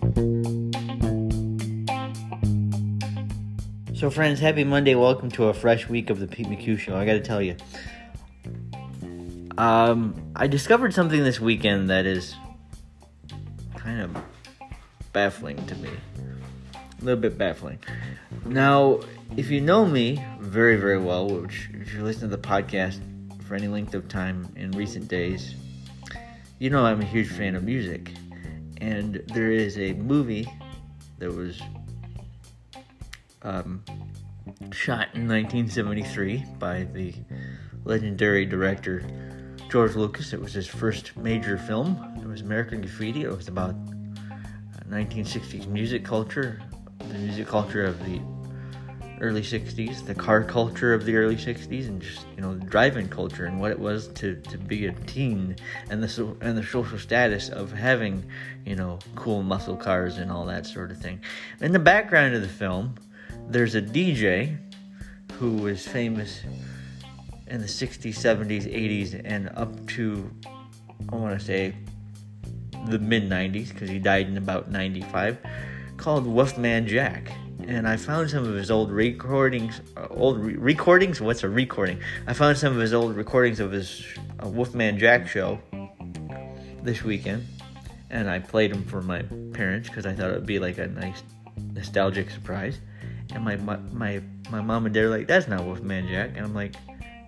So friends, happy Monday. Welcome to a fresh week of the Pete McHugh Show. I gotta tell you, I discovered something this weekend that is kind of baffling to me. A little bit baffling. Now, if you know me very, very well, which if you listen to the podcast for any length of time in recent days, you know I'm a huge fan of music. And there is a movie that was shot in 1973 by the legendary director George Lucas. It was his first major film. It was American Graffiti. It was about 1960s music culture, the music culture of the early 60s, the car culture of the early 60s, and just, the driving culture and what it was to be a teen, and the social status of having, cool muscle cars and all that sort of thing. In the background of the film, there's a DJ who was famous in the 60s, 70s, 80s, and up to, I want to say, the mid-90s, because he died in about 95, called Wolfman Jack. And I found some of his old recordings. What's a recording? I found some of his old recordings of his Wolfman Jack show this weekend, and I played them for my parents because I thought it would be like a nice nostalgic surprise. And my mom and dad are like, "That's not Wolfman Jack," and I'm like,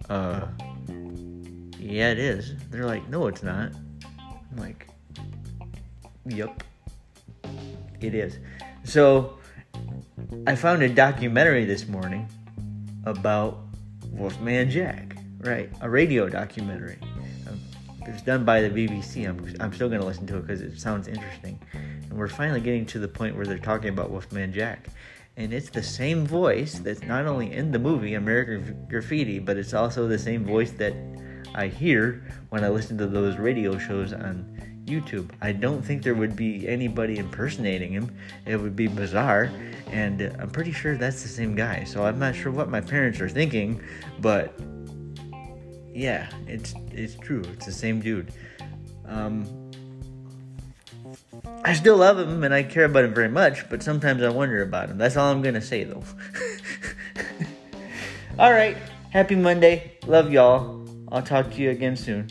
"Yeah, it is." They're like, "No, it's not." I'm like, "Yup, it is." So I found a documentary this morning about Wolfman Jack, right? A radio documentary. It was done by the BBC. I'm still going to listen to it because it sounds interesting. And we're finally getting to the point where they're talking about Wolfman Jack. And it's the same voice that's not only in the movie American Graffiti, but it's also the same voice that I hear when I listen to those radio shows on YouTube. I don't think there would be anybody impersonating him. It would be bizarre, and I'm pretty sure that's the same guy. So I'm not sure what my parents are thinking, but yeah, it's true. It's the same dude. I still love him and I care about him very much, but sometimes I wonder about him. That's all I'm gonna say though. All right, happy Monday. Love y'all. I'll talk to you again soon.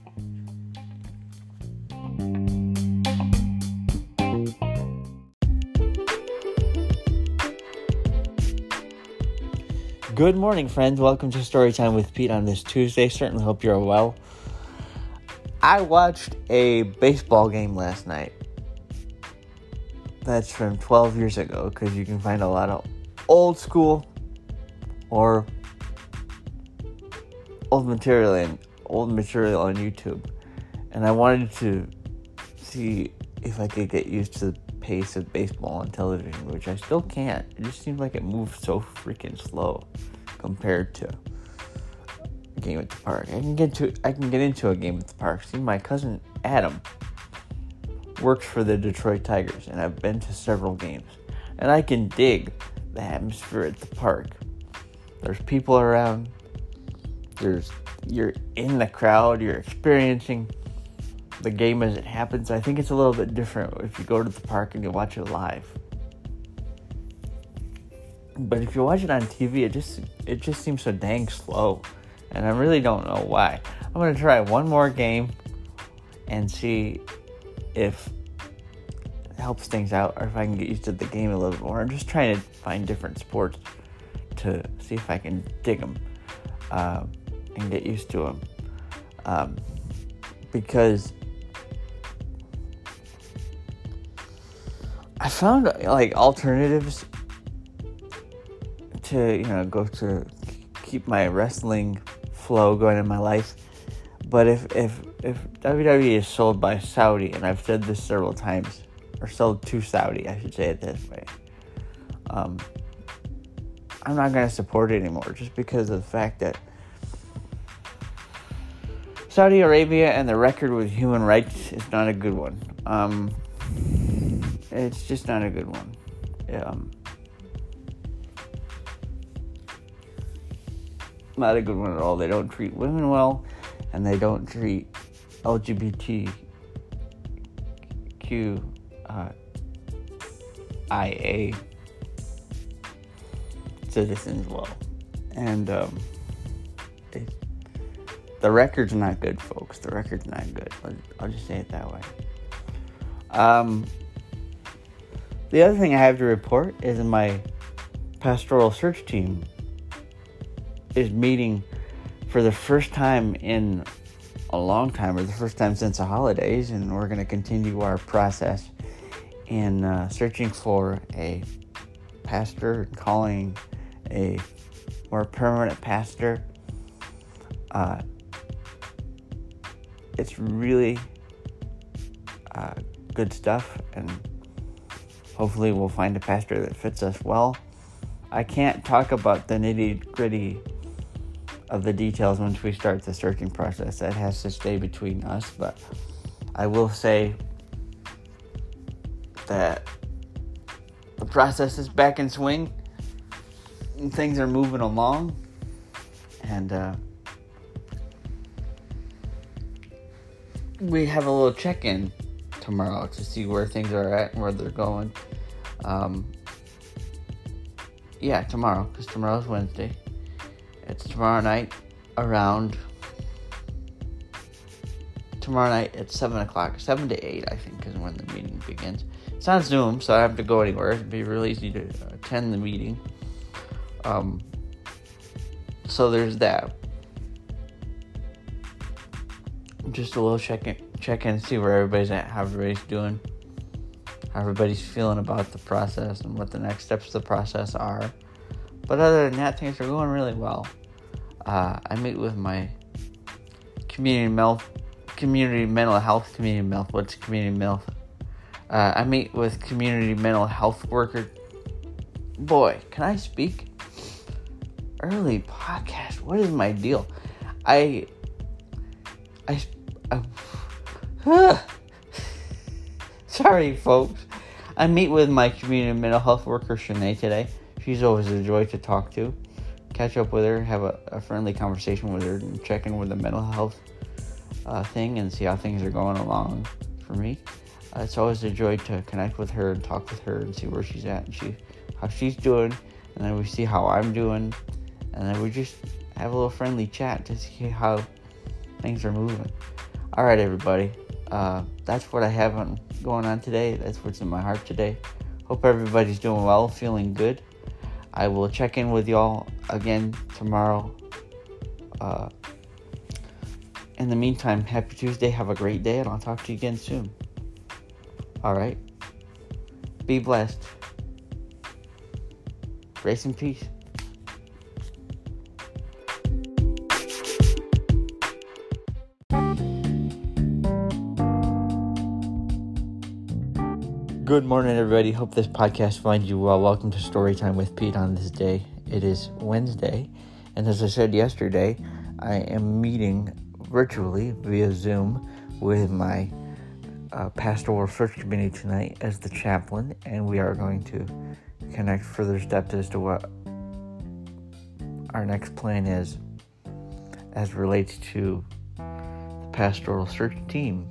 Good morning, friends. Welcome to Storytime with Pete on this Tuesday. Certainly hope you're well. I watched a baseball game last night. That's from 12 years ago, because you can find a lot of old school or old material on YouTube. And I wanted to see if I could get used to the pace of baseball on television, which I still can't. It just seems like it moves so freaking slow compared to a game at the park. I can get into a game at the park. See, my cousin Adam works for the Detroit Tigers, and I've been to several games, and I can dig the atmosphere at the park. There's people around. You're in the crowd. You're experiencing the game as it happens. I think it's a little bit different if you go to the park and you watch it live. But if you watch it on TV, it just seems so dang slow, and I really don't know why. I'm gonna try one more game and see if it helps things out, or if I can get used to the game a little bit more. I'm just trying to find different sports to see if I can dig them and get used to them, because I found alternatives to go to keep my wrestling flow going in my life. But if WWE is sold by Saudi, and I've said this several times, or sold to Saudi, I should say it this way, I'm not going to support it anymore, just because of the fact that Saudi Arabia and the record with human rights is not a good one. It's just not a good one. Not a good one at all. They don't treat women well, and they don't treat LGBTQ IA citizens will. And the record's not good, folks. The record's not good. I'll just say it that way. The other thing I have to report is my pastoral search team is meeting for the first time in a long time, or the first time since the holidays, and we're going to continue our process in searching for a pastor and calling a more permanent pastor. It's really good stuff, and hopefully we'll find a pastor that fits us well. I can't talk about the nitty-gritty of the details once we start the searching process. That has to stay between us, but I will say that the process is back in swing and things are moving along, and we have a little check-in tomorrow to see where things are at and where they're going. Tomorrow, because tomorrow's Wednesday. It's tomorrow night at 7 o'clock. 7 to 8, I think, is when the meeting begins. It's on Zoom, so I don't have to go anywhere. It'd be really easy to attend the meeting. So there's that. Just a little check-in, see where everybody's at, how everybody's doing, how everybody's feeling about the process, and what the next steps of the process are. But other than that, things are going really well. I meet with my community mental health. What's community mental? I meet with community mental health worker. Boy, can I speak? Early podcast. What is my deal? Sorry, folks. I meet with my community mental health worker, Shanae, today. She's always a joy to talk to. Catch up with her, have a friendly conversation with her, and check in with the mental health thing and see how things are going along for me. It's always a joy to connect with her and talk with her and see where she's at and how she's doing. And then we see how I'm doing. And then we just have a little friendly chat to see how things are moving. All right, everybody. That's what I have going on today. That's what's in my heart today. Hope everybody's doing well, feeling good. I will check in with y'all again tomorrow. In the meantime, happy Tuesday. Have a great day, and I'll talk to you again soon. All right. Be blessed. Grace and peace. Good morning, everybody. Hope this podcast finds you well. Welcome to Storytime with Pete on this day. It is Wednesday, and as I said yesterday, I am meeting virtually via Zoom with my pastoral search committee tonight as the chaplain, and we are going to connect further steps as to what our next plan is as relates to the pastoral search team.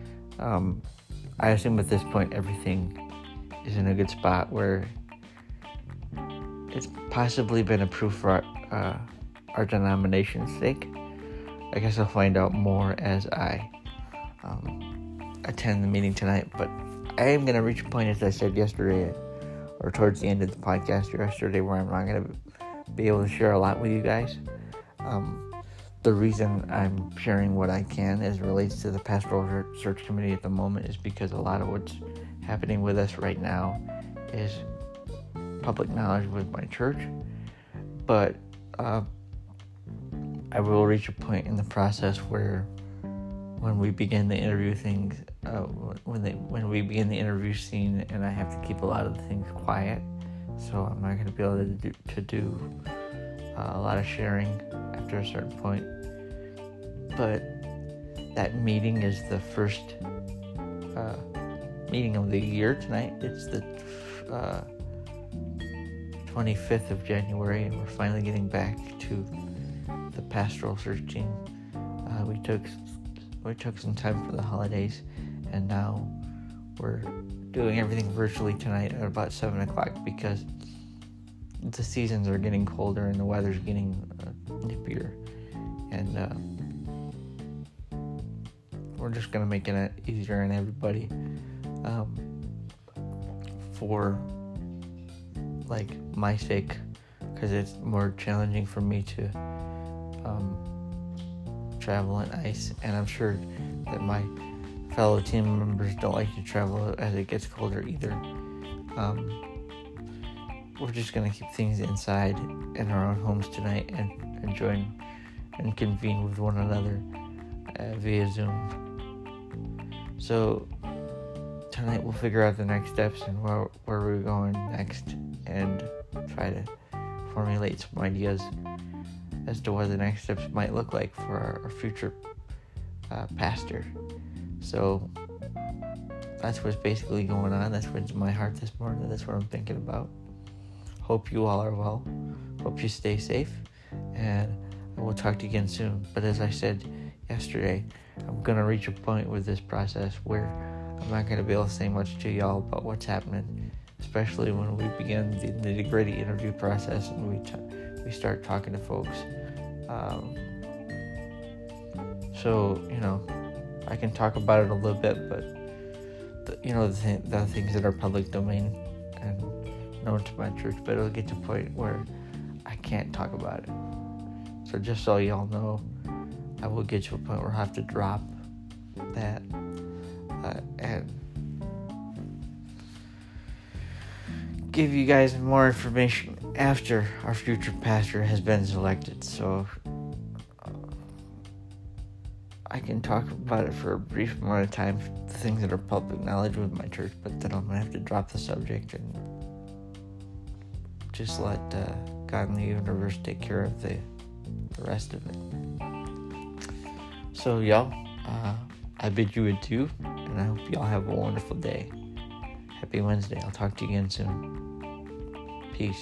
I assume at this point everything is in a good spot where it's possibly been approved for our denomination's sake. I guess I'll find out more as I attend the meeting tonight, but I am going to reach a point, as I said yesterday, or towards the end of the podcast yesterday, where I'm not going to be able to share a lot with you guys. The reason I'm sharing what I can as relates to the pastoral search committee at the moment is because a lot of what's happening with us right now is public knowledge with my church. But I will reach a point in the process where when we begin the interview things, when we begin the interview scene, and I have to keep a lot of the things quiet, so I'm not going to be able to do a lot of sharing after a certain point. But that meeting is the first meeting of the year tonight. It's the 25th of January, and we're finally getting back to the pastoral search team. We took some time for the holidays, and now we're doing everything virtually tonight at about 7 o'clock because the seasons are getting colder and the weather's getting nippier. And we're just going to make it easier on everybody for, like, my sake, because it's more challenging for me to travel on ice, and I'm sure that my fellow team members don't like to travel as it gets colder either. We're just going to keep things inside in our own homes tonight and join and convene with one another via Zoom. So tonight we'll figure out the next steps and where we're going next and try to formulate some ideas as to what the next steps might look like for our future pastor. So that's what's basically going on. That's what's in my heart this morning. That's what I'm thinking about. Hope you all are well. Hope you stay safe. And we'll talk to you again soon. But as I said yesterday, I'm going to reach a point with this process where I'm not going to be able to say much to y'all about what's happening, especially when we begin the nitty-gritty interview process and we start talking to folks. So, I can talk about it a little bit, but the things that are public domain and known to my church, but it'll get to a point where I can't talk about it. So just so y'all know, I will get to a point where I have to drop that and give you guys more information after our future pastor has been selected. So I can talk about it for a brief amount of time, the things that are public knowledge with my church, but then I'm going to have to drop the subject and just let God and the universe take care of the rest of it. So y'all, I bid you adieu, and I hope y'all have a wonderful day. Happy Wednesday. I'll talk to you again soon. Peace.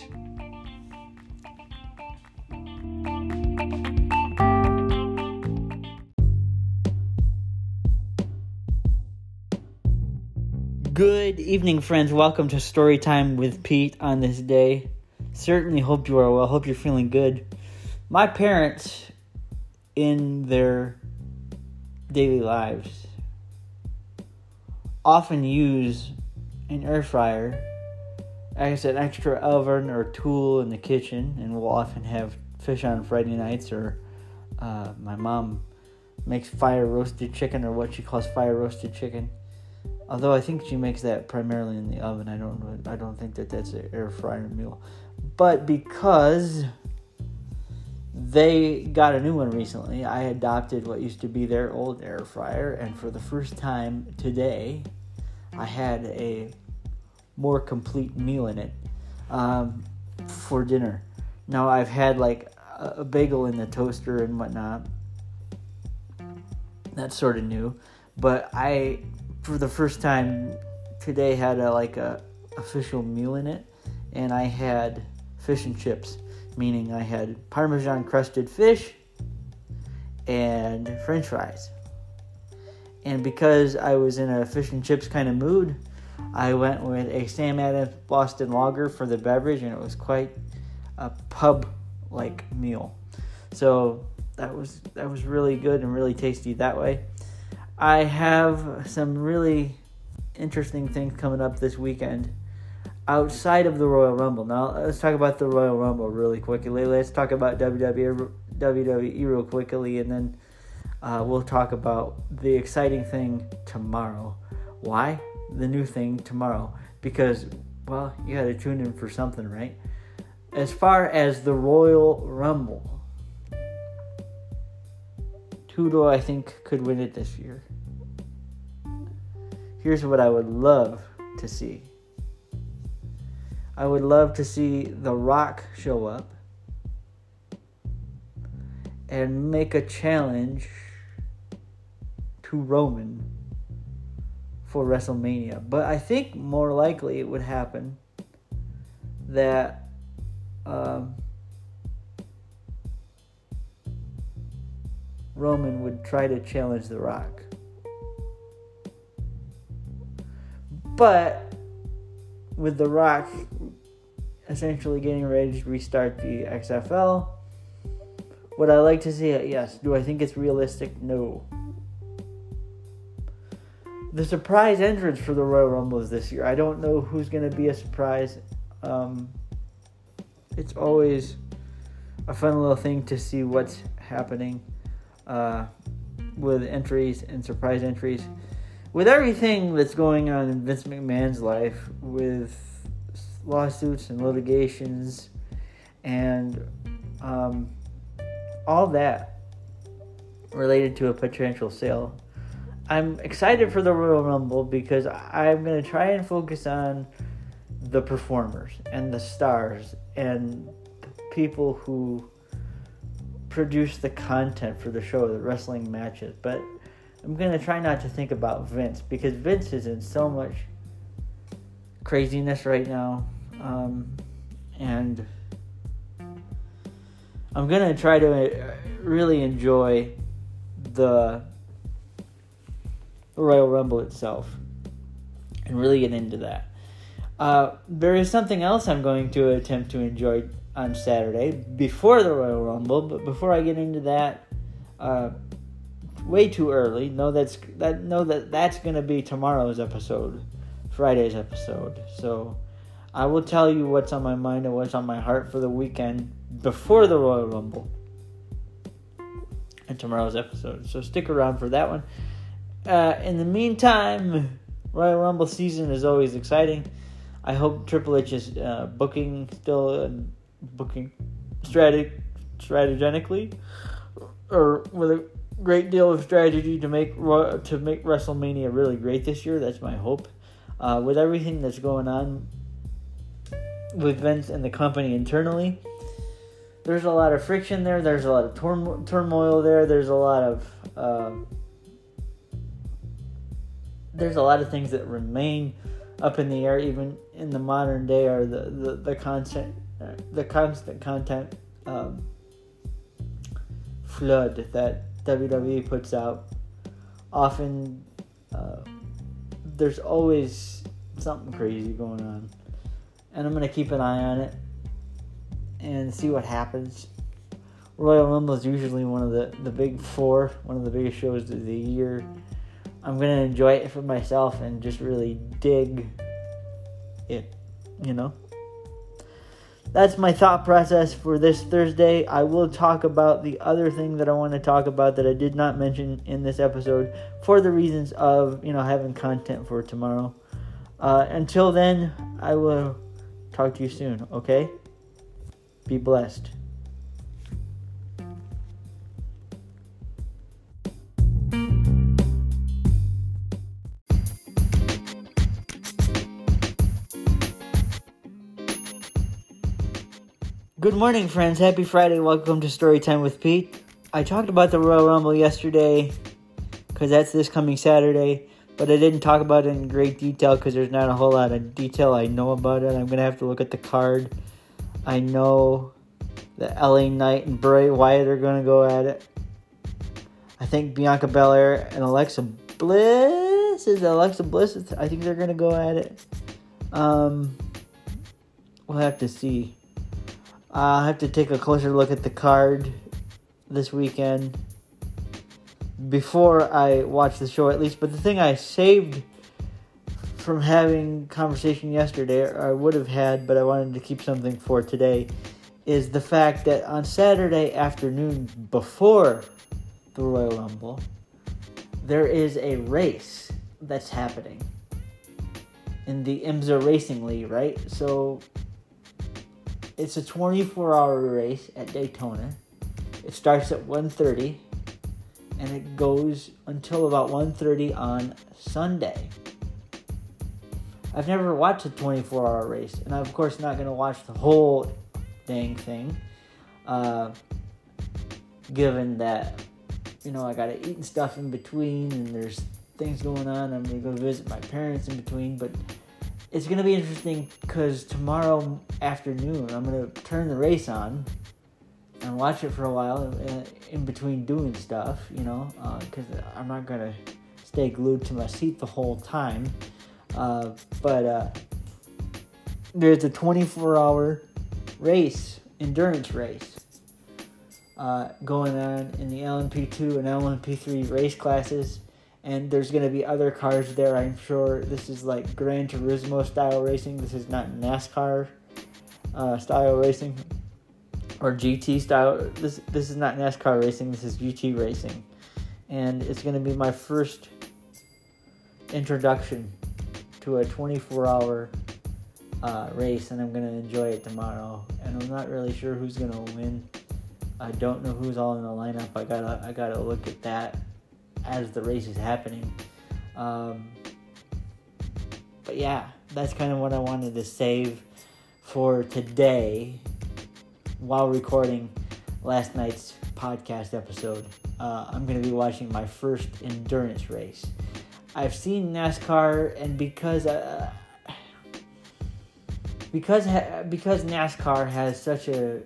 Good evening, friends. Welcome to Story Time with Pete on this day. Certainly hope you are well. Hope you're feeling good. My parents, in their daily lives, often use an air fryer as an extra oven or tool in the kitchen, and we'll often have fish on Friday nights, or my mom makes fire roasted chicken, or what she calls fire roasted chicken. Although I think she makes that primarily in the oven. I don't think that's an air fryer meal. But because they got a new one recently, I adopted what used to be their old air fryer, and for the first time today, I had a more complete meal in it for dinner. Now, I've had like a bagel in the toaster and whatnot. That's sort of new. But I, for the first time today, had a official meal in it, and I had fish and chips, meaning I had Parmesan crusted fish and French fries. And because I was in a fish and chips kind of mood, I went with a Sam Adams Boston Lager for the beverage, and it was quite a pub-like meal. So that was really good and really tasty that way. I have some really interesting things coming up this weekend outside of the Royal Rumble. Now, let's talk about the Royal Rumble really quickly. Let's talk about WWE real quickly, and then we'll talk about the exciting thing tomorrow. Why? The new thing tomorrow. Because, well, you got to tune in for something, right? As far as the Royal Rumble, who do I think could win it this year? Here's what I would love to see. I would love to see The Rock show up and make a challenge to Roman for WrestleMania. But I think more likely it would happen that Roman would try to challenge The Rock. But with The Rock essentially getting ready to restart the XFL, would I like to see it? Yes. Do I think it's realistic? No. The surprise entrance for the Royal Rumble is this year. I don't know who's going to be a surprise. It's always a fun little thing to see what's happening with entries and surprise entries. With everything that's going on in Vince McMahon's life, with lawsuits and litigations and all that related to a potential sale, I'm excited for the Royal Rumble because I'm going to try and focus on the performers and the stars and the people who produce the content for the show, the wrestling matches. But I'm going to try not to think about Vince because Vince is in so much craziness right now. And I'm going to try to really enjoy the Royal Rumble itself and really get into that. There is something else I'm going to attempt to enjoy on Saturday before the Royal Rumble, but before I get into that, way too early. Know that's going to be tomorrow's episode, Friday's episode. So I will tell you what's on my mind and what's on my heart for the weekend before the Royal Rumble and tomorrow's episode. So stick around for that one. In the meantime, Royal Rumble season is always exciting. I hope Triple H is booking strategically, or with a great deal of strategy to make WrestleMania really great this year. That's my hope. With everything that's going on with Vince and the company internally, there's a lot of friction there. There's a lot of turmoil there. There's a lot of things that remain up in the air, even in the modern day, are the constant content flood that WWE puts out. Often, there's always something crazy going on, and I'm gonna keep an eye on it and see what happens. Royal Rumble is usually one of the big four, one of the biggest shows of the year. I'm going to enjoy it for myself and just really dig it, That's my thought process for this Thursday. I will talk about the other thing that I want to talk about that I did not mention in this episode for the reasons of, having content for tomorrow. Until then, I will talk to you soon, okay? Be blessed. Good morning, friends. Happy Friday. Welcome to Storytime with Pete. I talked about the Royal Rumble yesterday because that's this coming Saturday, but I didn't talk about it in great detail because there's not a whole lot of detail I know about it. I'm going to have to look at the card. I know that LA Knight and Bray Wyatt are going to go at it. I think Bianca Belair and Alexa Bliss. I think they're going to go at it. We'll have to see. I'll have to take a closer look at the card this weekend before I watch the show, at least. But the thing I saved from having conversation yesterday, or I would have had, but I wanted to keep something for today, is the fact that on Saturday afternoon before the Royal Rumble, there is a race that's happening in the IMSA Racing League, right? So it's a 24-hour race at Daytona. It starts at 1:30, and it goes until about 1:30 on Sunday. I've never watched a 24-hour race, and I'm, of course, not going to watch the whole dang thing, given that, I got to eat and stuff in between, and there's things going on. I'm going to go visit my parents in between, but it's going to be interesting because tomorrow afternoon I'm going to turn the race on and watch it for a while in between doing stuff, because I'm not going to stay glued to my seat the whole time. But there's a 24-hour endurance race, going on in the LMP2 and LMP3 race classes. And there's going to be other cars there, I'm sure. This is like Gran Turismo style racing. This is not NASCAR style racing. Or GT style. This is not NASCAR racing. This is GT racing. And it's going to be my first introduction to a 24-hour race. And I'm going to enjoy it tomorrow. And I'm not really sure who's going to win. I don't know who's all in the lineup. I gotta look at that as the race is happening. But yeah, that's kind of what I wanted to save for today while recording last night's podcast episode. I'm going to be watching my first endurance race. I've seen NASCAR, and because NASCAR has such a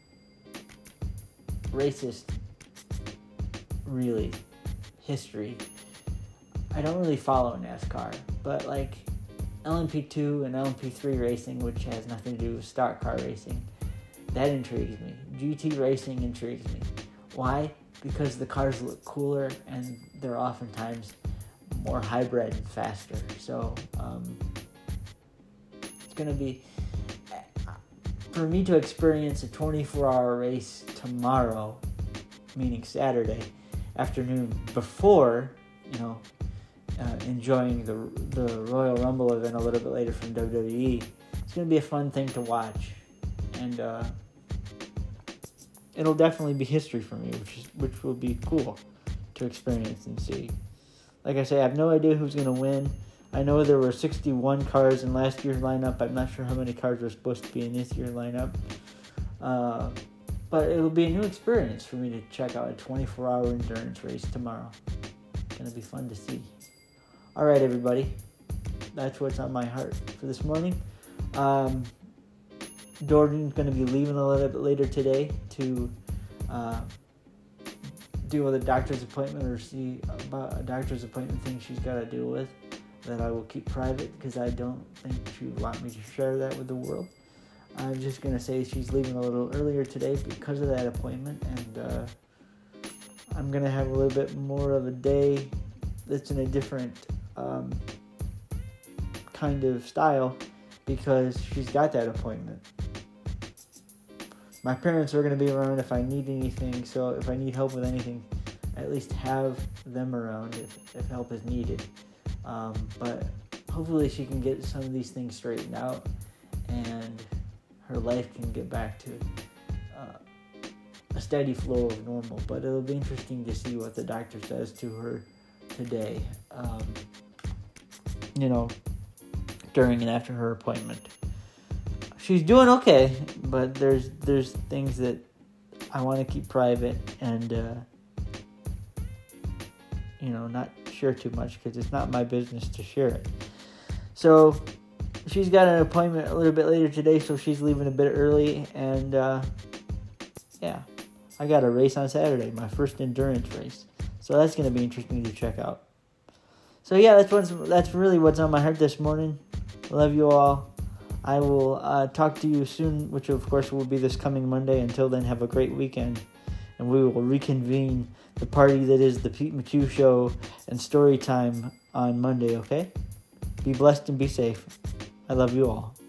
racist, really, history, I don't really follow NASCAR, but like LMP2 and LMP3 racing, which has nothing to do with stock car racing, that intrigues me. GT racing intrigues me. Why? Because the cars look cooler and they're oftentimes more hybrid and faster. So it's going to be, for me to experience a 24-hour race tomorrow, meaning Saturday afternoon, before, enjoying the Royal Rumble event a little bit later from WWE. It's going to be a fun thing to watch, and it'll definitely be history for me, which will be cool to experience and see. Like I say, I have no idea who's going to win. I know there were 61 cars in last year's lineup. I'm not sure how many cars were supposed to be in this year's lineup. But it'll be a new experience for me to check out a 24-hour endurance race tomorrow. It's going to be fun to see. All right, everybody. That's what's on my heart for this morning. Jordan's going to be leaving a little bit later today to deal with a doctor's appointment or see about a doctor's appointment thing she's got to deal with that I will keep private because I don't think she would want me to share that with the world. I'm just going to say she's leaving a little earlier today because of that appointment, and I'm going to have a little bit more of a day that's in a different kind of style because she's got that appointment. My parents are going to be around if I need anything, so if I need help with anything, I at least have them around if help is needed. But hopefully she can get some of these things straightened out and her life can get back to a steady flow of normal. But it'll be interesting to see what the doctor says to her today, during and after her appointment. She's doing okay, but there's things that I want to keep private and not share too much because it's not my business to share it. So she's got an appointment a little bit later today, so she's leaving a bit early, and I got a race on Saturday, my first endurance race. So that's going to be interesting to check out. So yeah, that's really what's on my heart this morning. I love you all. I will talk to you soon, which of course will be this coming Monday. Until then, have a great weekend, and we will reconvene the party that is the Pete McHugh Show and Story Time on Monday, okay? Be blessed and be safe. I love you all.